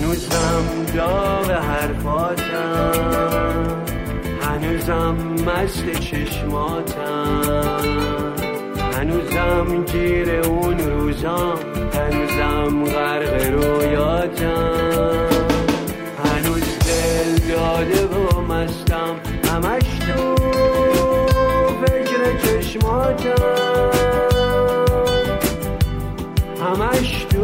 هنوزم داغ حرفاتم، هنوزم مست چشماتم، هنوزم گیر اون روزام، هنوزم غرق رویاتم، هنوز دل داده و مستم، همش تو فکر چشماتم، همش تو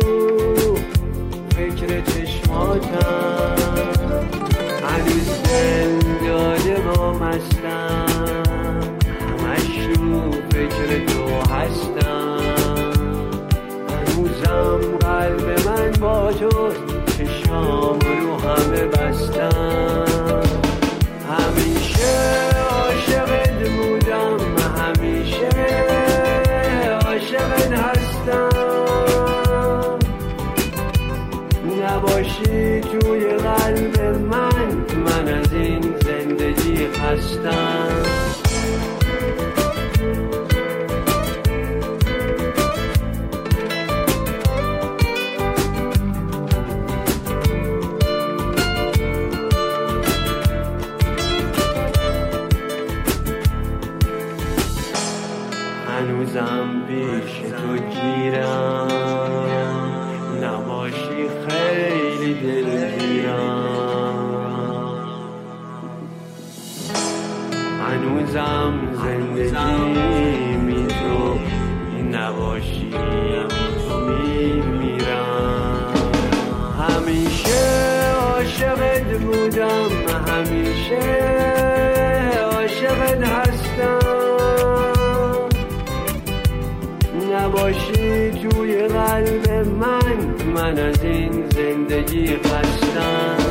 فکر چشماتم، هنوز دل داده و مستم، همش تو فکر تو هستم، هنوزم قلب من با تو، چشام رو همه بستم، همیشه عاشقت بودم، همیشه عاشقت هستم، نباشی توی قلب من از این زندگی خستم. هنوزم پیش تو گیرم، نباشی خیلی دلگیرم، هنوزم زندگی تو نباشی میمیرم، همیشه عاشقت بودم، همیشه عاشقت هستم، نباشی توی قلب من از این زندگی خستم.